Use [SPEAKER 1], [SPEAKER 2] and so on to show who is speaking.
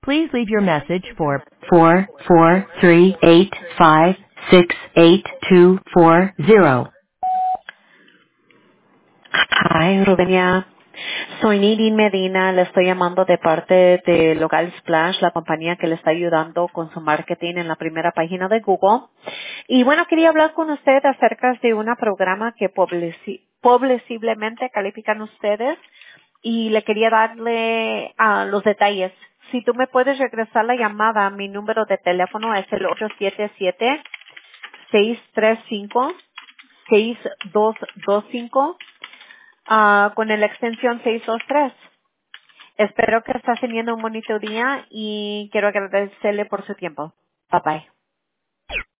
[SPEAKER 1] Please leave your message for 44385682240.
[SPEAKER 2] Hi, Rubenia. Soy Nidin Medina. Le estoy llamando de parte de Local Splash, la compañía que le está ayudando con su marketing en la primera página de Google. Y bueno, quería hablar con usted acerca de un programa que pobleciblemente califican ustedes y le quería darle los detalles. Si tú me puedes regresar la llamada, mi número de teléfono es el 877-635-6225 con la extensión 623. Espero que estés teniendo un bonito día y quiero agradecerle por su tiempo. Bye bye.